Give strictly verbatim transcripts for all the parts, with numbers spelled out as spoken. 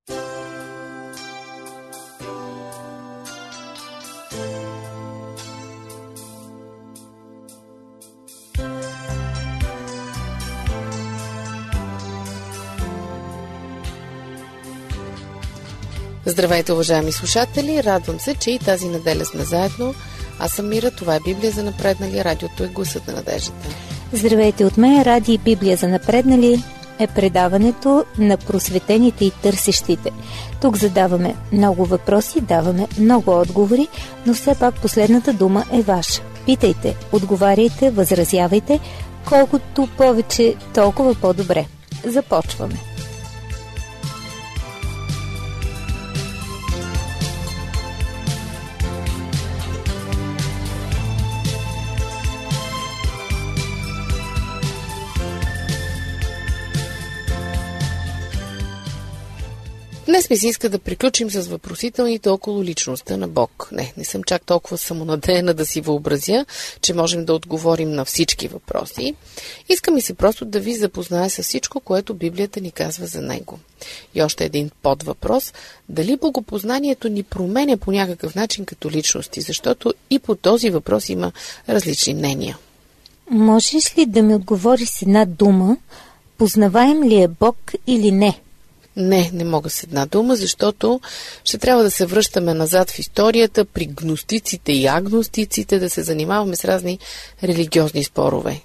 Здравейте, уважаеми слушатели! Радвам се, че и тази неделя сме заедно. Аз съм Мира, това е Библия за напреднали, радиото е гласът на надеждата. Здравейте от мен, Ради Библия за напреднали е предаването на просветените и търсещите. Тук задаваме много въпроси, даваме много отговори, но все пак последната дума е ваша. Питайте, отговаряйте, възразявайте, колкото повече, толкова по-добре. Започваме. Днес ми се иска да приключим с въпросителните около личността на Бог. Не, не съм чак толкова самонадеяна да си въобразя, че можем да отговорим на всички въпроси. Иска ми се просто да ви запозная с всичко, което Библията ни казва за него. И още един подвъпрос. Дали богопознанието ни променя по някакъв начин като личности? Защото и по този въпрос има различни мнения. Можеш ли да ми отговориш с една дума? Познаваем ли е Бог или не? Не, не мога с една дума, защото ще трябва да се връщаме назад в историята при гностиците и агностиците, да се занимаваме с разни религиозни спорове.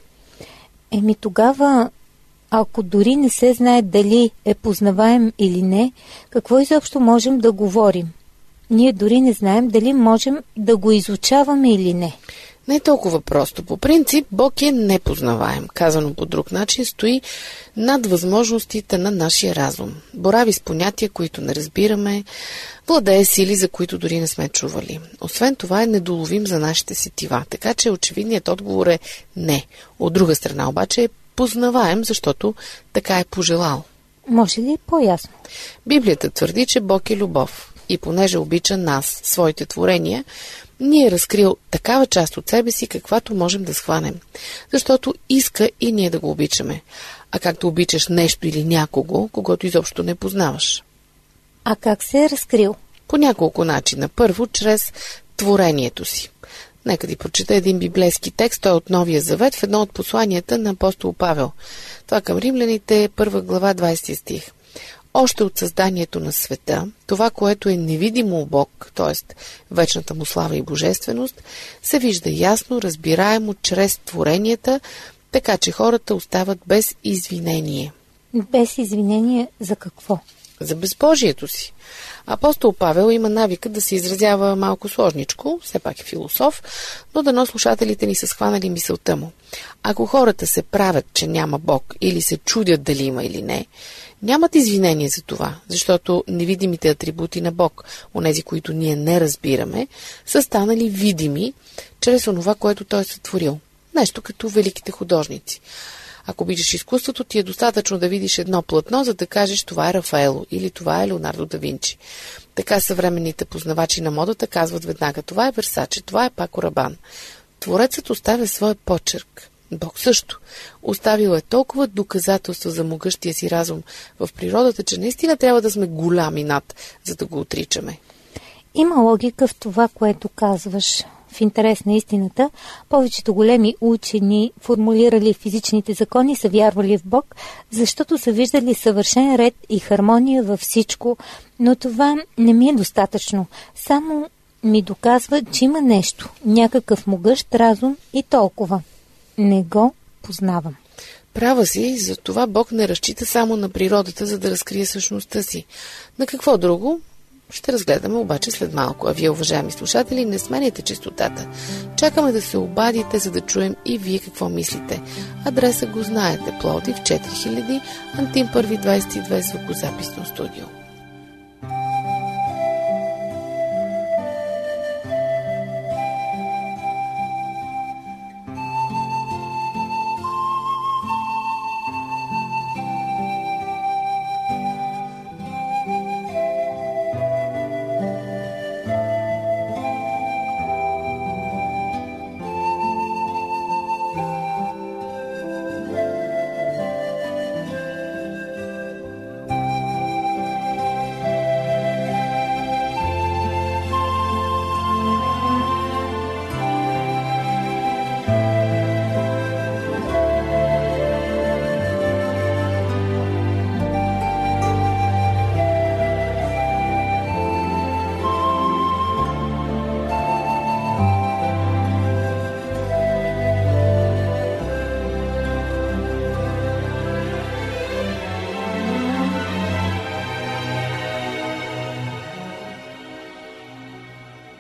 Еми тогава, ако дори не се знае дали е познаваем или не, какво изобщо можем да говорим? Ние дори не знаем дали можем да го изучаваме или не. Не е толкова просто. По принцип, Бог е непознаваем. Казано по друг начин, стои над възможностите на нашия разум. Борави с понятия, които не разбираме, владее сили, за които дори не сме чували. Освен това е недоловим за нашите сетива. Така че очевидният отговор е не. От друга страна обаче е познаваем, защото така е пожелал. Може ли по-ясно? Библията твърди, че Бог е любов. И понеже обича нас, своите творения, ни е разкрил такава част от себе си, каквато можем да схванем. Защото иска и ние да го обичаме. А как да обичаш нещо или някого, когото изобщо не познаваш? А как се е разкрил? По няколко начина. Първо, чрез творението си. Нека ти прочета един библейски текст, той е от Новия завет, в едно от посланията на апостол Павел. Това към римляните, първа глава, двадесети стих. Още от създанието на света, това, което е невидимо у Бог, т.е. вечната му слава и божественост, се вижда ясно, разбираемо чрез творенията, така че хората остават без извинение. Без извинение за какво? За безбожието си. Апостол Павел има навика да се изразява малко сложничко, все пак е философ, но дано слушателите ни са схванали мисълта му. Ако хората се правят, че няма Бог или се чудят дали има или не, нямат извинение за това, защото невидимите атрибути на Бог, онези, които ние не разбираме, са станали видими чрез онова, което Той е сътворил. Нещо като великите художници. Ако обичаш изкуството, ти е достатъчно да видиш едно платно, за да кажеш това е Рафаело или това е Леонардо да Винчи. Така съвременните познавачи на модата казват веднага това е Версаче, това е Пако Рабан. Творецът оставя своя почерк. Бог също. Оставил е толкова доказателства за могъщия си разум в природата, че наистина трябва да сме голями над, за да го отричаме. Има логика в това, което казваш. В интерес на истината, повечето големи учени, формулирали физичните закони, са вярвали в Бог, защото са виждали съвършен ред и хармония във всичко, но това не ми е достатъчно. Само ми доказва, че има нещо, някакъв могъщ разум и толкова. Не го познавам. Права си, за това Бог не разчита само на природата, за да разкрие същността си. На какво друго? Ще разгледаме обаче след малко. А вие, уважаеми слушатели, не сменяйте честотата. Чакаме да се обадите, за да чуем и вие какво мислите. Адреса го знаете. Пловдив четири хиляди, Антим първи двадесет и две, звукозаписно студио.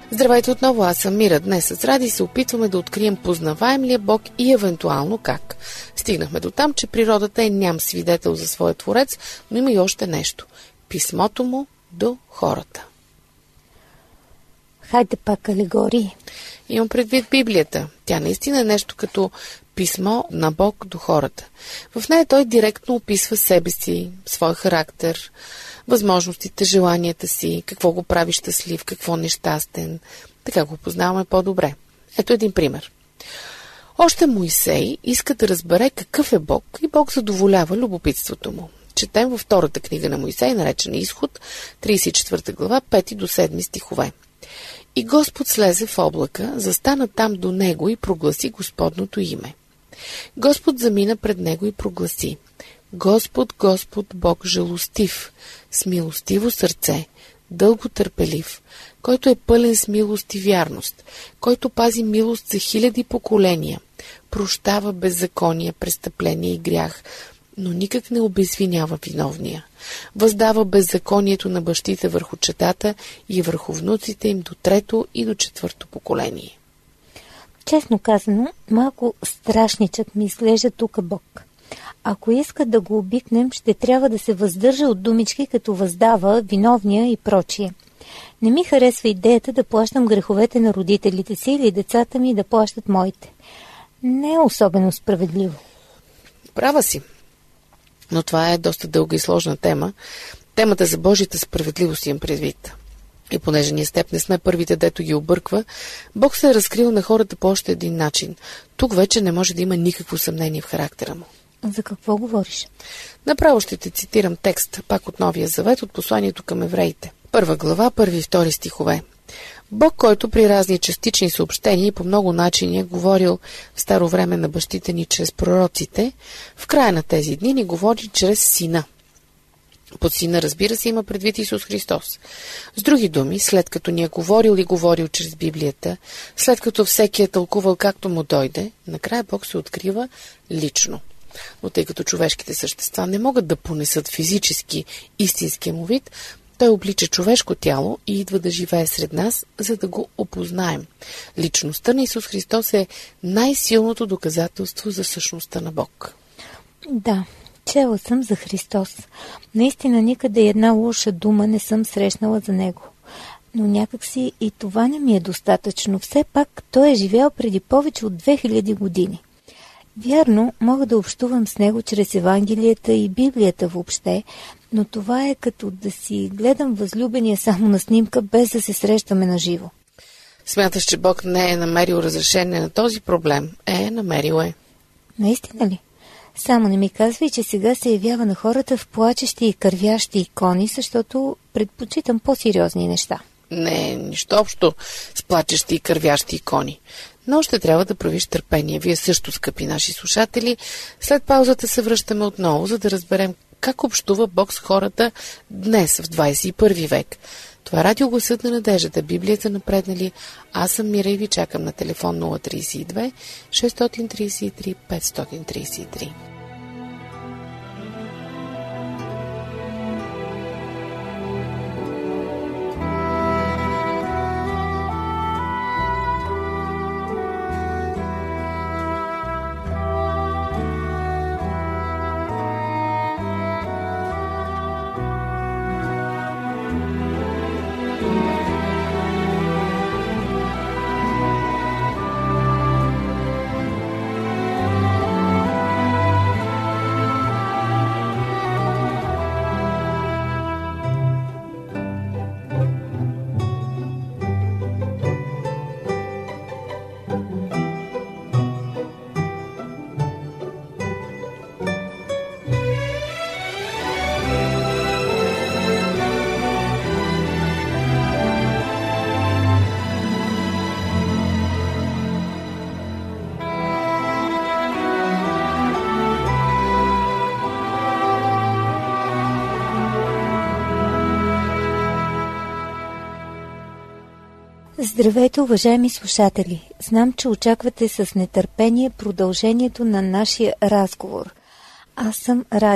Здравейте отново, аз съм Мира. Днес с Ради се опитваме да открием познаваем ли е Бог и евентуално как. Стигнахме до там, че природата е ням свидетел за своя творец, но има и още нещо – писмото му до хората. Хайде пак алегории. Имам предвид Библията. Тя наистина е нещо като писмо на Бог до хората. В нея той директно описва себе си, своя характер, възможностите, желанията си, какво го прави щастлив, какво нещастен. Така го познаваме по-добре. Ето един пример. Още Моисей иска да разбере какъв е Бог и Бог задоволява любопитството му. Четем във втората книга на Моисей, наречена Изход, тридесет и четвърта глава, пети до седми стихове. И Господ слезе в облака, застана там до него и прогласи Господното име. Господ замина пред него и прогласи: Господ, Господ, Бог жалостив, с милостиво сърце, дълго търпелив, който е пълен с милост и вярност, който пази милост за хиляди поколения, прощава беззаконие, престъпление и грях, но никак не обезвинява виновния. Въздава беззаконието на бащите върху четата и върху внуците им до трето и до четвърто поколение. Честно казано, малко страшничък ми изглежда тук Бог. Ако иска да го обикнем, ще трябва да се въздържа от думички като въздава, виновния и прочие. Не ми харесва идеята да плащам греховете на родителите си или децата ми да плащат моите. Не е особено справедливо. Права си. Но това е доста дълга и сложна тема. Темата за Божията справедливост имам предвид. И понеже ние с теб не сме първите, дето ги обърква, Бог се е разкрил на хората по още един начин. Тук вече не може да има никакво съмнение в характера му. За какво говориш? Направо ще те цитирам текст, пак от Новия завет, от посланието към евреите. Първа глава, първи и втори стихове. Бог, който при разни частични съобщения и по много начини е говорил в старо време на бащите ни чрез пророците, в края на тези дни ни говори чрез Сина. Под Сина, разбира се, има предвид Исус Христос. С други думи, след като ни е говорил и говорил чрез Библията, след като всеки е тълкувал както му дойде, накрая Бог се открива лично. Но тъй като човешките същества не могат да понесат физически истинския му вид, той облича човешко тяло и идва да живее сред нас, за да го опознаем. Личността на Исус Христос е най-силното доказателство за същността на Бог. Да, чела съм за Христос. Наистина никъде една лоша дума не съм срещнала за него. Но някакси и това не ми е достатъчно. Все пак той е живял преди повече от две хиляди години. Вярно, мога да общувам с него чрез Евангелията и Библията въобще, но това е като да си гледам възлюбения само на снимка, без да се срещаме на живо. Смяташ, че Бог не е намерил разрешение на този проблем? Е, намерил е. Наистина ли? Само не ми казвай, че сега се явява на хората в плачещи и кървящи икони, защото предпочитам по-сериозни неща. Не, нищо общо с плачещи и кървящи икони. Но ще трябва да правиш търпение. Вие също, скъпи наши слушатели. След паузата се връщаме отново, за да разберем как общува Бог с хората днес, в двадесет и първи век. Това е радио Гласът на надеждата, Библията напреднали. Аз съм Мира и ви чакам на телефон нула тридесет и две шестстотин тридесет и три петстотин тридесет и три. Здравейте, уважаеми слушатели! Знам, че очаквате с нетърпение продължението на нашия разговор. Аз съм Ради.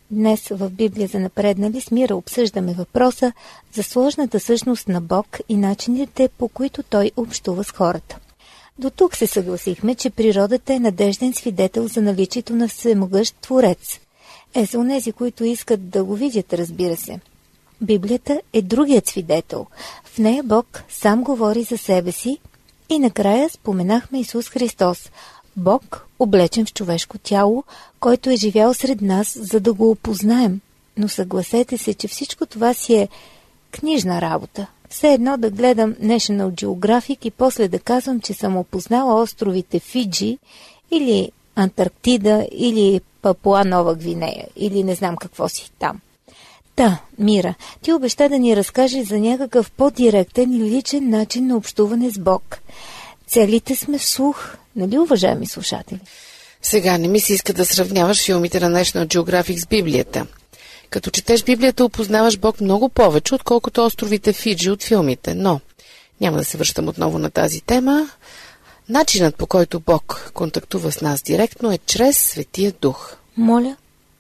Днес в Библия за напреднали с Мира обсъждаме въпроса за сложната същност на Бог и начините, по които Той общува с хората. До тук се съгласихме, че природата е надежден свидетел за наличието на всемогъщ Творец. Е, за онези, които искат да го видят, разбира се. Библията е другият свидетел. В нея Бог сам говори за себе си и накрая споменахме Исус Христос. Бог, облечен в човешко тяло, който е живял сред нас, за да го опознаем. Но съгласете се, че всичко това си е книжна работа. Все едно да гледам National Geographic и после да казвам, че съм опознала островите Фиджи или Антарктида или Папуа Нова Гвинея или не знам какво си там. Та, Мира, ти обеща да ни разкажеш за някакъв по-директен и личен начин на общуване с Бог. Целите сме вслух, нали, уважаеми слушатели? Сега не ми се иска да сравняваш филмите на National Geographic с Библията. Като четеш Библията, опознаваш Бог много повече, отколкото островите Фиджи от филмите. Но няма да се връщам отново на тази тема. Начинът, по който Бог контактува с нас директно, е чрез Светия Дух. Моля?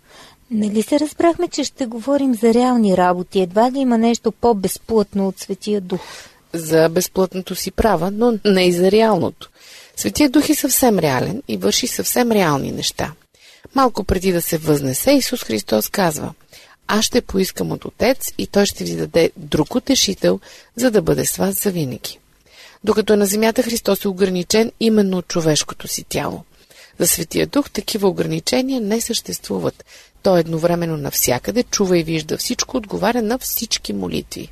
Нали се разбрахме, че ще говорим за реални работи? Едва ли има нещо по-безплътно от Светия Дух? За безплътното си права, но не и за реалното. Светия Дух е съвсем реален и върши съвсем реални неща. Малко преди да се възнесе, Исус Христос казва: аз ще поискам от Отец и Той ще ви даде друг утешител, за да бъде с вас завинаги. Докато е на земята, Христос е ограничен именно от човешкото си тяло. За Светия Дух такива ограничения не съществуват. Той едновременно навсякъде чува и вижда всичко, отговаря на всички молитви.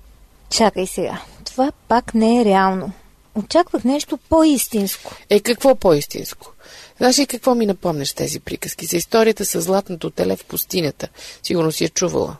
Чакай сега, това пак не е реално. Очаквах нещо по-истинско. Е, какво по-истинско? Знаеш ли какво ми напомняш тези приказки за историята с златното теле в пустинята? Сигурно си я чувала.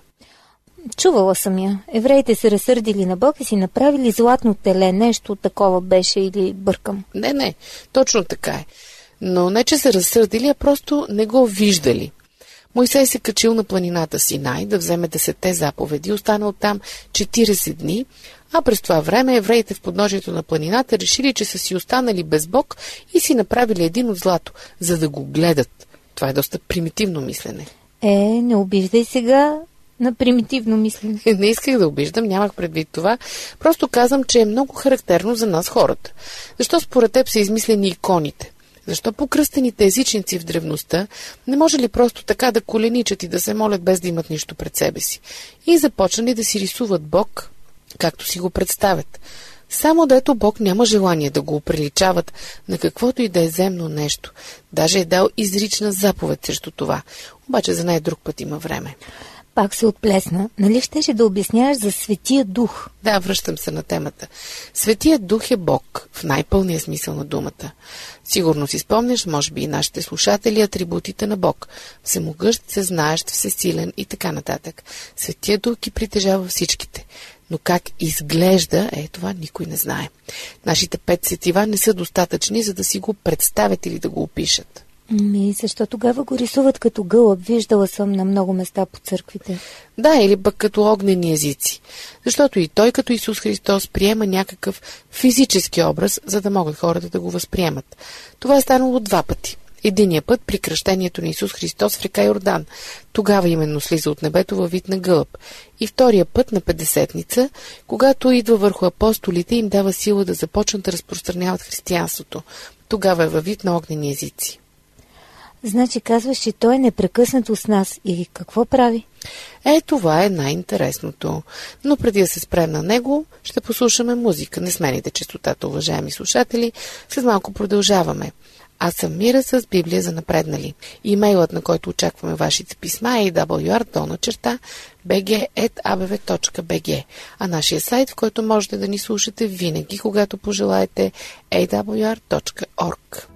Чувала съм я. Евреите се разсърдили на Бог и си направили златно теле. Нещо такова беше или бъркам? Не, не, точно така е. Но не, че се разсърдили, а просто не го виждали. Мойсей се качил на планината Синай да вземе десетте заповеди, останал там четиридесет дни, а през това време евреите в подножието на планината решили, че са си останали без Бог и си направили един от злато, за да го гледат. Това е доста примитивно мислене. Е, не обиждай сега на примитивно мислене. Не исках да обиждам, нямах предвид това. Просто казвам, че е много характерно за нас хората. Защо според теб са измислени иконите? Защо покръстените езичници в древността не може ли просто така да коленичат и да се молят без да имат нищо пред себе си? И започнали да си рисуват Бог, както си го представят. Само дето Бог няма желание да го оприличават на каквото и да е земно нещо. Даже е дал изрична заповед срещу това. Обаче за най друг път има време. Пак се отплесна. Нали щеше да обясняваш за Светия Дух? Да, връщам се на темата. Светият Дух е Бог, в най-пълния смисъл на думата. Сигурно си спомняш, може би и нашите слушатели, атрибутите на Бог. Всемогъщ, всезнаещ, всесилен и така нататък. Светият Дух ги притежава всичките. Но как изглежда, е, това никой не знае. Нашите пет сетива не са достатъчни, за да си го представят или да го опишат. Ми, защо тогава го рисуват като гълъб? Виждала съм на много места по църквите. Да, или пък като огнени езици. Защото и той, като Исус Христос, приема някакъв физически образ, за да могат хората да го възприемат. Това е станало два пъти. Единия път при кръщението на Исус Христос в река Йордан. Тогава именно слиза от небето във вид на гълъб. И втория път на Петдесетница, когато идва върху апостолите и им дава сила да започнат да разпространяват християнството. Тогава е във вид на огнени езици. Значи казваш, че той е непрекъснато с нас. И какво прави? Е, това е най-интересното. Но преди да се спрем на него, ще послушаме музика. Не смените честотата, уважаеми слушатели. След малко продължаваме. Аз съм Мира с Библия за напреднали. Имейлът, на който очакваме вашите писма, е ей дабъл ю ар долна черта би джи ет а бе ве точка би джи, а нашия сайт, в който можете да ни слушате винаги, когато пожелаете, ей дабъл ю ар точка орг.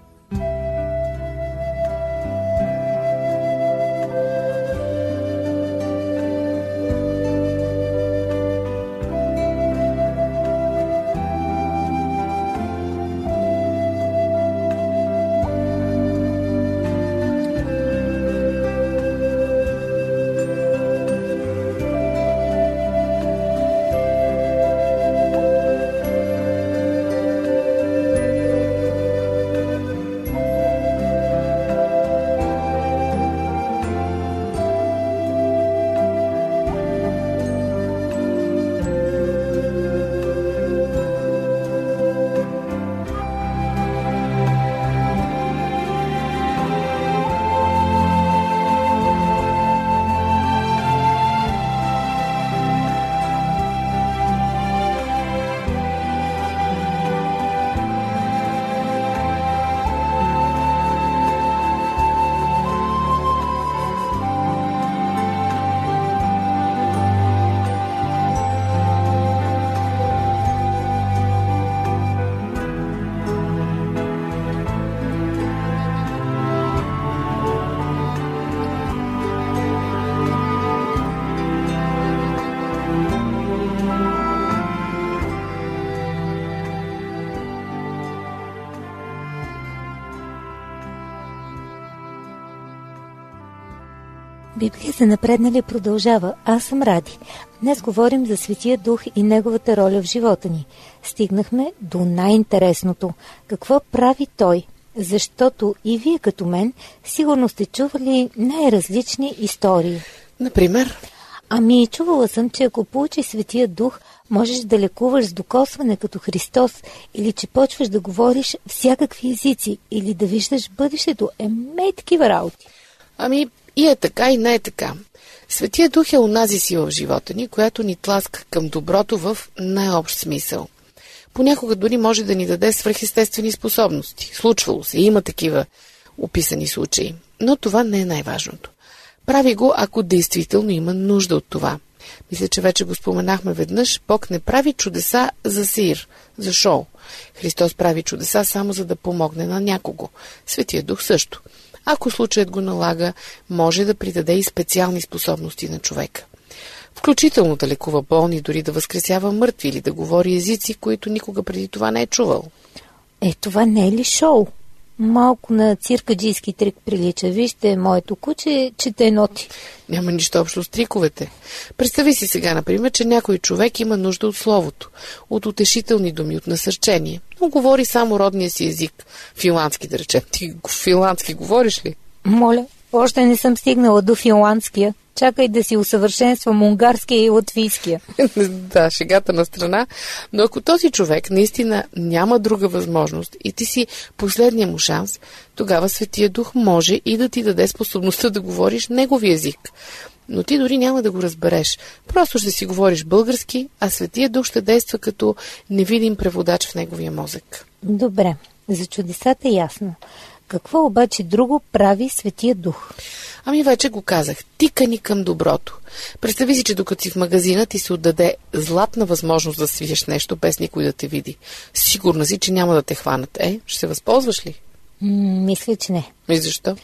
Библия за напреднали продължава. Аз съм Ради. Днес говорим за Светия Дух и неговата роля в живота ни. Стигнахме до най-интересното. Какво прави Той? Защото и вие като мен сигурно сте чували най-различни истории. Например? Ами, чувала съм, че ако получиш Светия Дух, можеш да лекуваш с докосване като Христос, или че почваш да говориш всякакви езици, или да виждаш бъдещето. Еми, такива работи. Ами, и е така, и не е така. Светия Дух е онази сила в живота ни, която ни тласка към доброто в най-общ смисъл. Понякога дори може да ни даде свръхестествени способности. Случвало се, има такива описани случаи. Но това не е най-важното. Прави го, ако действително има нужда от това. Мисля, че вече го споменахме веднъж. Бог не прави чудеса за сир, за шоу. Христос прави чудеса само за да помогне на някого. Светия Дух също. Ако случаят го налага, може да придаде и специални способности на човека. Включително да лекува болни, дори да възкресява мъртви или да говори езици, които никога преди това не е чувал. Е, това не е ли шоу? Малко на циркаджийски трик прилича. Вижте, моето куче чете ноти. Няма нищо общо с триковете. Представи си сега, например, че някой човек има нужда от словото, от утешителни думи, от насърчение, но говори само родния си език. Финландски, да речем. Ти финландски говориш ли? Моля, още не съм стигнала до финландския. Чакай да си усъвършенствам унгарския и латвийския. Да, шегата на страна. Но ако този човек наистина няма друга възможност и ти си последния му шанс, тогава Светия Дух може и да ти даде способността да говориш негови език. Но ти дори няма да го разбереш. Просто ще си говориш български, а Светия Дух ще действа като невидим преводач в неговия мозък. Добре, за чудесата е ясно. Какво обаче друго прави Светия Дух? Ами вече го казах. Тика ни към доброто. Представи си, че докато си в магазина ти се отдаде златна възможност да свиеш нещо, без никой да те види. Сигурна си, че няма да те хванат. Е, ще се възползваш ли? М- мисля, че не. И защо?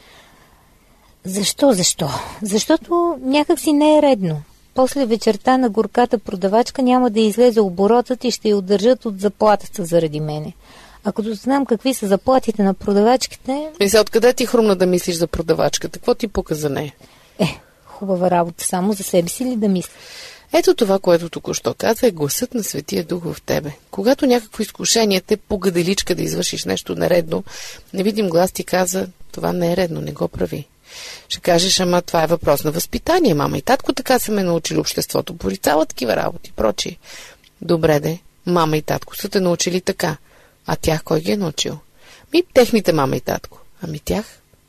Защо, защо? Защото някак си не е редно. После вечерта на горката продавачка няма да излезе оборотът и ще я удържат от заплатата заради мене. Ако знам какви са заплатите на продавачките... И сега откъде ти хрумна да мислиш за продавачката? Какво ти пука за нея? Е, хубава работа, само за себе си ли да мисля? Ето това, което току-що каза, е гласът на Светия Дух в тебе. Когато някакво изкушение те погаделичка да извършиш нещо нередно, невидим глас ти каза, това не е редно, не го прави. Ще кажеш, ама това е въпрос на възпитание, мама и татко така са ме научили обществото, порицава такива работи, прочие. Добре де, мама и татко са те научили така. А тях кой ги е научил? Ми, техните мама и татко. Ами тях?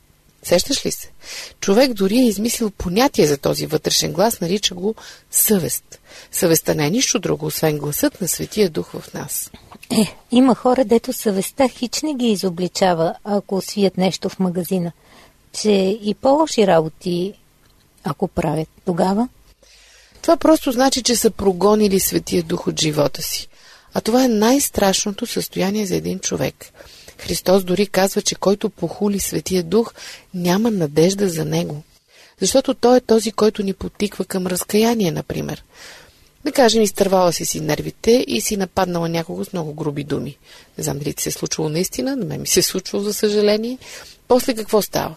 Сещаш ли се? Човек дори е измислил понятие за този вътрешен глас, нарича го съвест. Съвестта не е нищо друго, освен гласът на Светия Дух в нас. Е, има хора, дето съвестта хич не ги изобличава, ако свият нещо в магазина. Че и по-лоши работи, ако правят, тогава? Това просто значи, че са прогонили Светия Дух от живота си. А това е най-страшното състояние за един човек. Христос дори казва, че който похули Светия Дух, няма надежда за него. Защото той е този, който ни потиква към разкаяние, например. Да кажем, изтървала си си нервите и си нападнала някого с много груби думи. Не знам дали ти се е случвало наистина, на мен ми се е случвало, за съжаление. После какво става?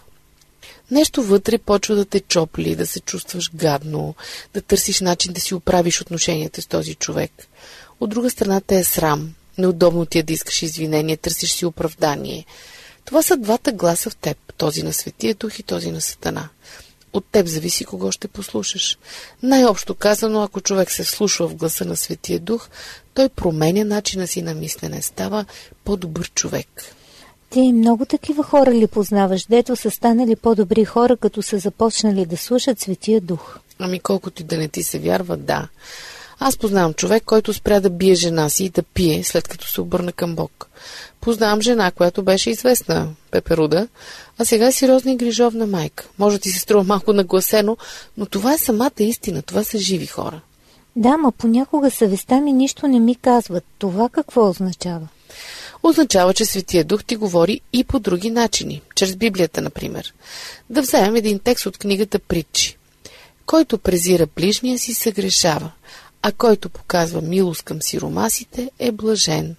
Нещо вътре почва да те чопли, да се чувстваш гадно, да търсиш начин да си оправиш отношенията с този човек. От друга страна те е срам, неудобно ти е да искаш извинение, търсиш си оправдание. Това са двата гласа в теб, този на Светия Дух и този на Сатана. От теб зависи кого ще послушаш. Най-общо казано, ако човек се вслушва в гласа на Светия Дух, той променя начина си на мислене, става по-добър човек. Ти много такива хора ли познаваш, дето са станали по-добри хора, като са започнали да слушат Светия Дух? Ами колкото и да не ти се вярва, да. Аз познавам човек, който спря да бие жена си и да пие, след като се обърна към Бог. Познавам жена, която беше известна пеперуда, а сега е сериозна и грижовна майка. Може да ти се струва малко нагласено, но това е самата истина, това са живи хора. Да, ма понякога съвестта ми нищо не ми казват. Това какво означава? Означава, че Светия Дух ти говори и по други начини, чрез Библията, например. Да вземем един текст от книгата Притчи. Който презира ближния си, се грешава, а който показва милост към сиромасите, е блажен.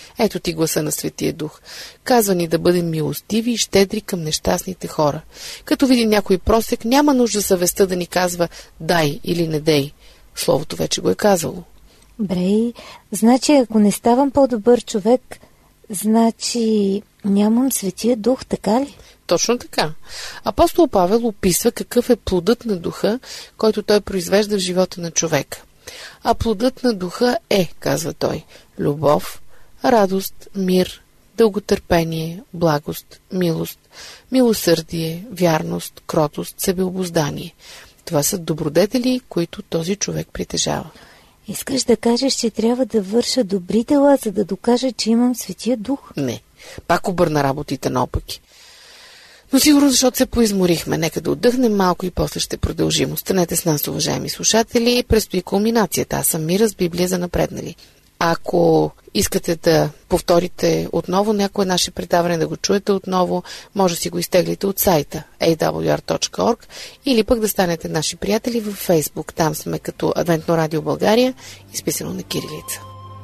Ето ти гласа на Светия Дух. Казва ни да бъдем милостиви и щедри към нещастните хора. Като види някой просек, няма нужда съвестта да ни казва дай или не дей. Словото вече го е казало. Брей, значи ако не ставам по-добър човек, значи нямам Светия Дух, така ли? Точно така. Апостол Павел описва какъв е плодът на духа, който той произвежда в живота на човека. А плодът на духа е, казва той, любов, радост, мир, дълготърпение, благост, милост, милосърдие, вярност, кротост, себеобуздание. Това са добродетели, които този човек притежава. Искаш да кажеш, че трябва да върша добри дела, за да докажа, че имам Светия Дух? Не. Пак обърна работите наопаки. Но сигурно, защото се поизморихме. Нека да отдъхнем малко и после ще продължим. Останете с нас, уважаеми слушатели. Предстои кулминацията. Аз съм Мира с Библия за напреднали. Ако искате да повторите отново някое наше предаване, да го чуете отново, може да си го изтеглите от сайта ей дабъл ю ар точка орг или пък да станете наши приятели във Фейсбук. Там сме като Адвентно радио България, изписано на кирилица.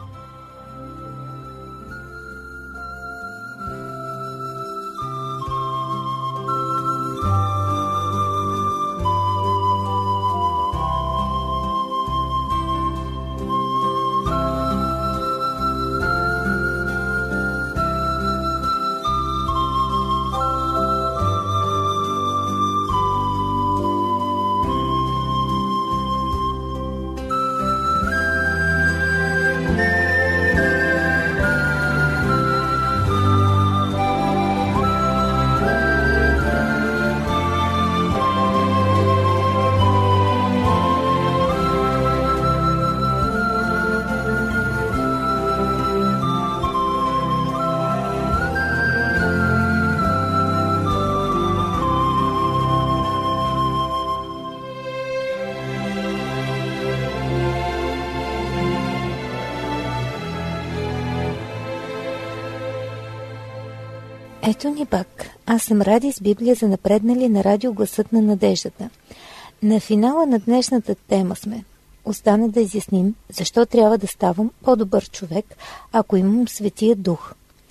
Ето ни пак. Аз съм Ради с Библия за напреднали на радио Гласът на надеждата. На финала на днешната тема сме. Остана да изясним защо трябва да ставам по-добър човек, ако имам Светия Дух.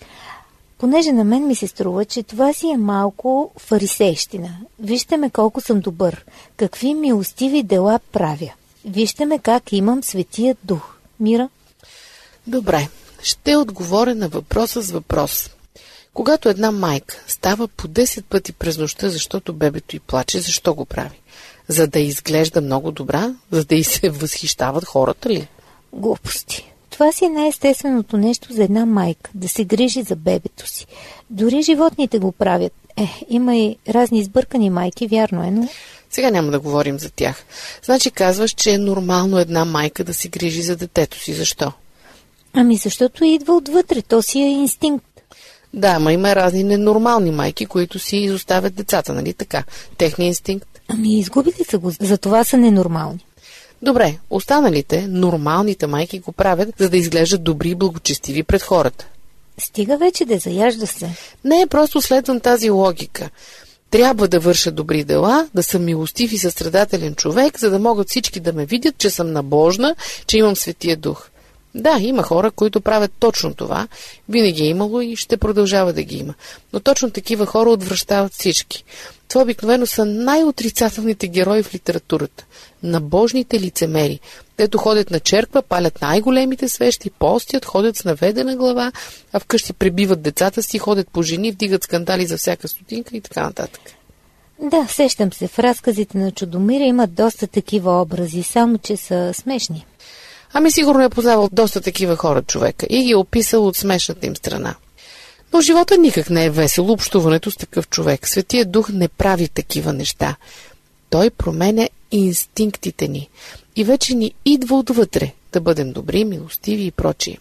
Понеже на мен ми се струва, че това си е малко фарисейщина. Вижте ме колко съм добър. Какви милостиви дела правя. Вижте ме как имам Светия Дух. Мира? Добре. Ще отговоря на въпроса с въпрос. Когато една майка става по десет пъти през нощта, защото бебето й плаче, защо го прави? За да изглежда много добра? За да й се възхищават хората ли? Глупости. Това си е най-естественото нещо за една майка, да се грижи за бебето си. Дори животните го правят. Е, има и разни избъркани майки, вярно е, но... Сега няма да говорим за тях. Значи казваш, че е нормално една майка да се грижи за детето си. Защо? Ами защото идва отвътре, то си е инстинкт. Да, ама има разни ненормални майки, които си изоставят децата, нали така? Техният инстинкт. Ами изгубили са го, затова са ненормални. Добре, останалите, нормалните майки го правят, за да изглеждат добри и благочестиви пред хората. Стига вече да заяжда се. Не, просто следвам тази логика. Трябва да върша добри дела, да съм милостив и състрадателен човек, за да могат всички да ме видят, че съм набожна, че имам Светия Дух. Да, има хора, които правят точно това. Винаги е имало и ще продължава да ги има. Но точно такива хора отвращават всички. Това обикновено са най-отрицателните герои в литературата. Набожните лицемери, дето ходят на черква, палят най-големите свещи, постят, ходят с наведена глава, а вкъщи пребиват децата си, ходят по жени, вдигат скандали за всяка стотинка и така нататък. Да, сещам се, в разказите на Чудомира имат доста такива образи, само че са смешни. Ами сигурно е познавал доста такива хора човека и ги е описал от смешната им страна. Но живота никак не е весело, общуването с такъв човек. Светия Дух не прави такива неща. Той променя инстинктите ни и вече ни идва отвътре да бъдем добри, милостиви и прочие.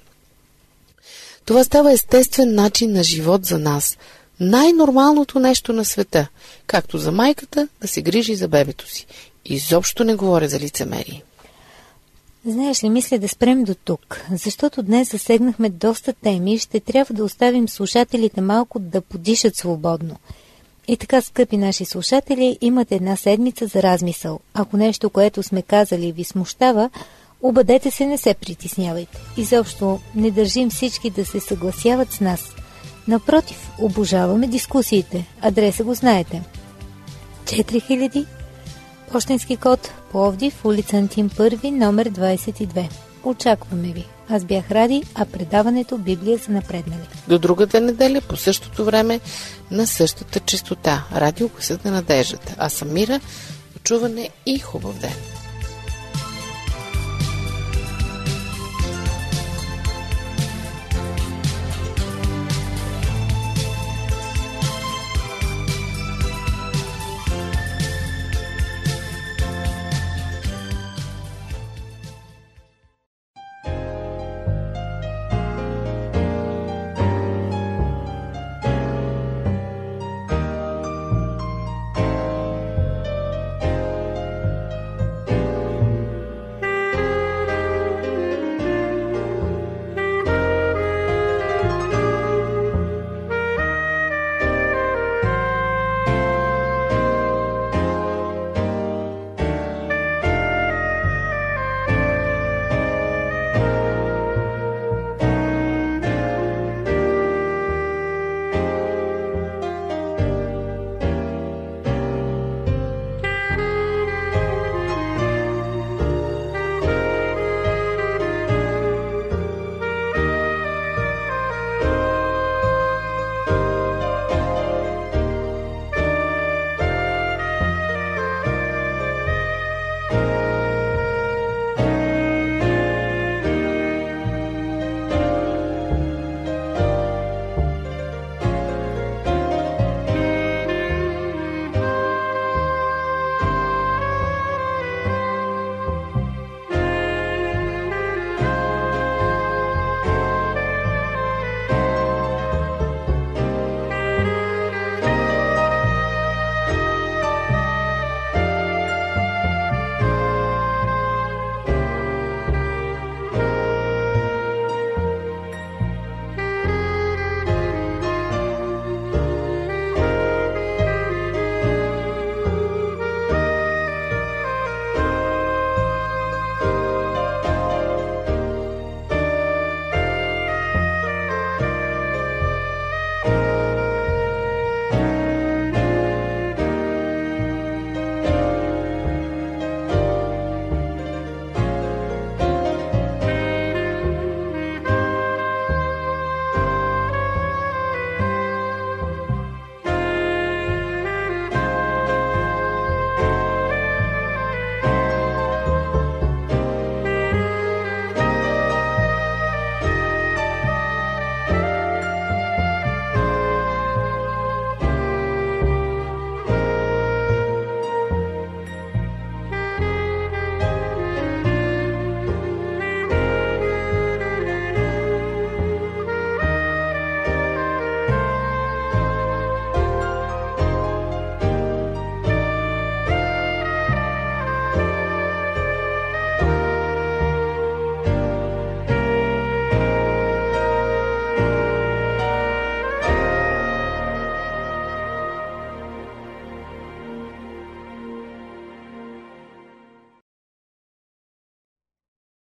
Това става естествен начин на живот за нас. Най-нормалното нещо на света, както за майката да се грижи за бебето си. Изобщо не говоря за лицемерие. Знаеш ли, мисля да спрем до тук, защото днес засегнахме доста теми и ще трябва да оставим слушателите малко да подишат свободно. И така, скъпи наши слушатели, имате една седмица за размисъл. Ако нещо, което сме казали, ви смущава, Обадете се, не се притеснявайте. Изобщо не държим всички да се съгласяват с нас. Напротив, обожаваме дискусиите. Адреса го знаете. четири хиляди, пощенски код, Пловдив, улица Антим първи, номер двадесет и две. Очакваме ви. Аз бях Ради, а предаването Библия за напреднали. До другата неделя по същото време на същата честота. Радио Гласът на надеждата. Аз съм Мира. Почуване и хубав ден.